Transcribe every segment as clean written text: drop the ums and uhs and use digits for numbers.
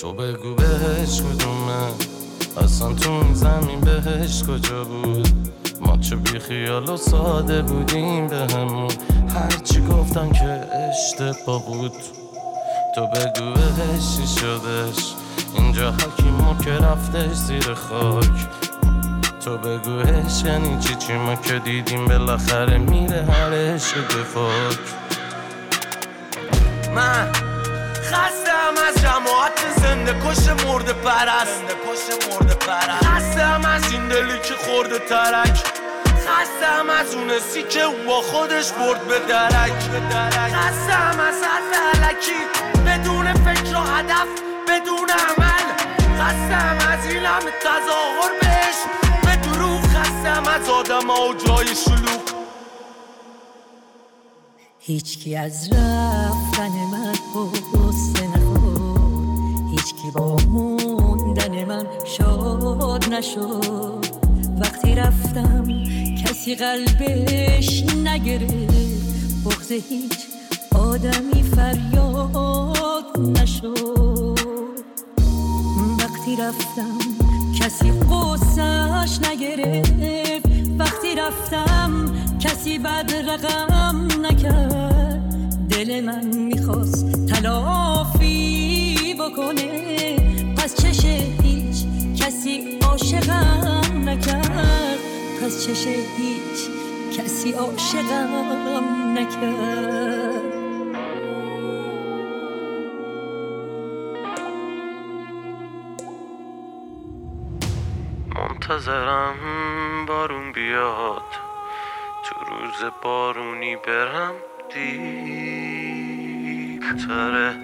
تو بگو بهش کدومه، اصلا تو این زمین بهش کجا بود؟ ما چه بی خیال و ساده بودیم بهمون، هرچی گفتن که اشتباه بود. تو بگو بهش چی شدش، اینجا حکیمو که رفتش زیر خاک. تو بگو بهش یعنی چی ما که دیدیم بالاخره میره هر عشق دفاک. من خستم از جماعت زنده کش مرده پرست، خستم از این دلی که خورده ترک، خستم از اون سی که اون با خودش برد به درک، خستم از حرف علکی بدون فکر و هدف بدون عمل، خستم از این همه تظاهر بهش به دروغ، خستم از آدم ها و جای شلوغ. هیچکی از رفتن من غصه نخورد، هیچکی با موندن من شاد نشد. وقتی رفتم کسی قلبش نگرفت، بغض هیچ آدمی فریاد نشد. وقتی رفتم کسی قصه‌اش نگرفت، وقتی رفتم کسی بد رقم نکرد. دل من میخواست تلافی بکنه، پس چشه هیچ کسی عاشقم نکرد، پس چشه هیچ کسی عاشقم نکرد. منتظرم بارون بیاد، تو روز بارونی برم دیپتره.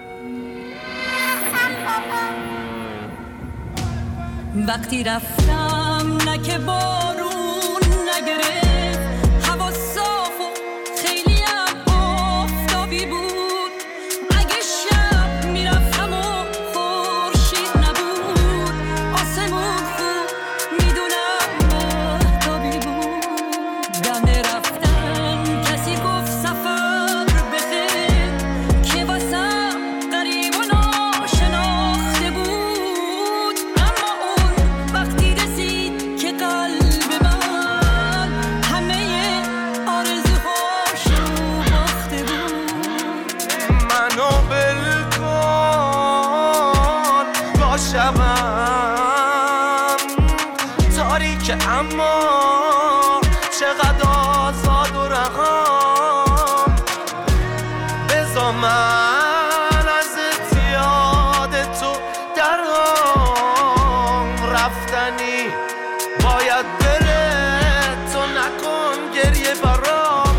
وقتی رفتم نه که بارون نگرفت، هوا صاف و خیلی هم آفتابی بود. اگه شب میرفتم و خورشید نبود، آسمون خوب میدونم مهتابی بود. دم رفتن کسی گفت سفر بخیر، که واسم غریب و ناشناخته بود. اما اون وقتی رسید که قلب من همه آرزوهاشو باخته بود. منو بلکن با شبم تاریک، اما چقدر آزاد و رقم. بذار من از اتیاد تو درام، رفتنی باید بره، تو نکن گریه برام.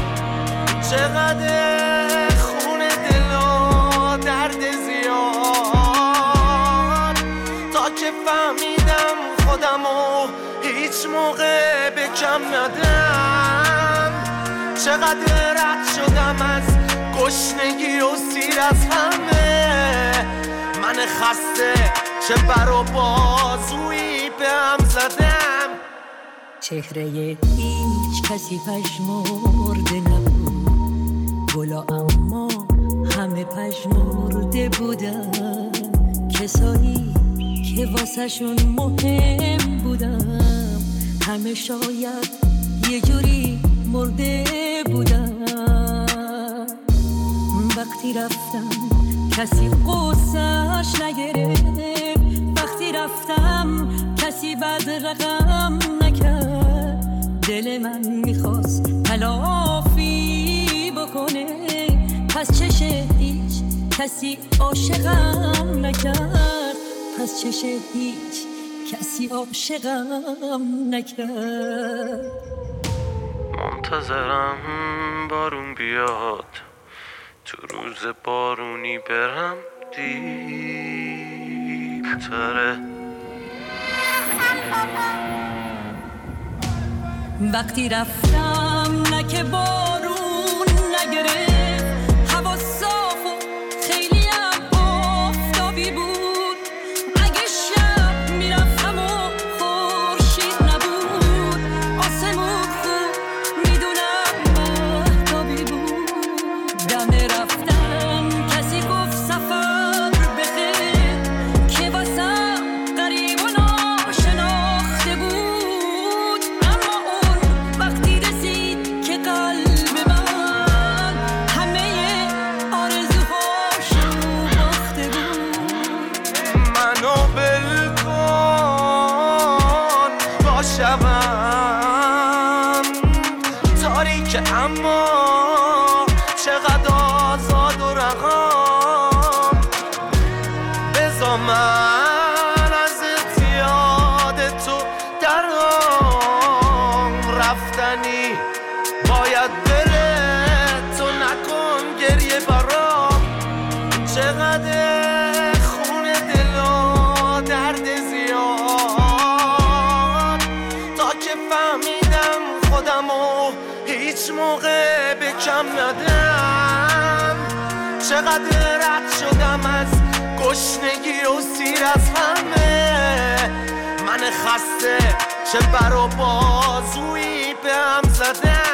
چقدر خون دل و درد زیاد، تا که فهمیدم خودمو هیچ موقع به کم ندم. چقدر رد شدم از گشنگی و سیر از همه، من خسته چه بر و بازویی به هم زدم. چهره هیچ کسی پژمرده نبود، گلا اما همه پژمرده بودن. کسایی که واسه شون مهم بودم، همه شاید یه جوری مرده بودن. وقتی رفتم کسی قصه‌اش نگرفت، وقتی رفتم کسی بد رقم نکرد. دل من میخواست تلافی بکنه، پس چشه هیچ کسی عاشقم نکرد، پس چشه هیچ کسی عاشقم نکرد. منتظرم بارون بیاد، تو روز بارونی برم دیپتره. وقتی رفتم نه که بارون نگرفت، هوا صاف و خیلی هم آفتابی بود. اگه شب میرفتم و خورشید نبود، آسمون خوب میدونم مهتابی بود. دم رفتن کسی گفت سفر بخیر، که چرا من از یاد تو درام رفتنی باید بره تو نکن گریه برام چقدر خون دل و درد زیاد تا که فهمیدم خودمو هیچ موقع به کم ندم چقدر رد شدم از گشنگی و سیر از همه من خسته چه بر و بازویی به هم زدم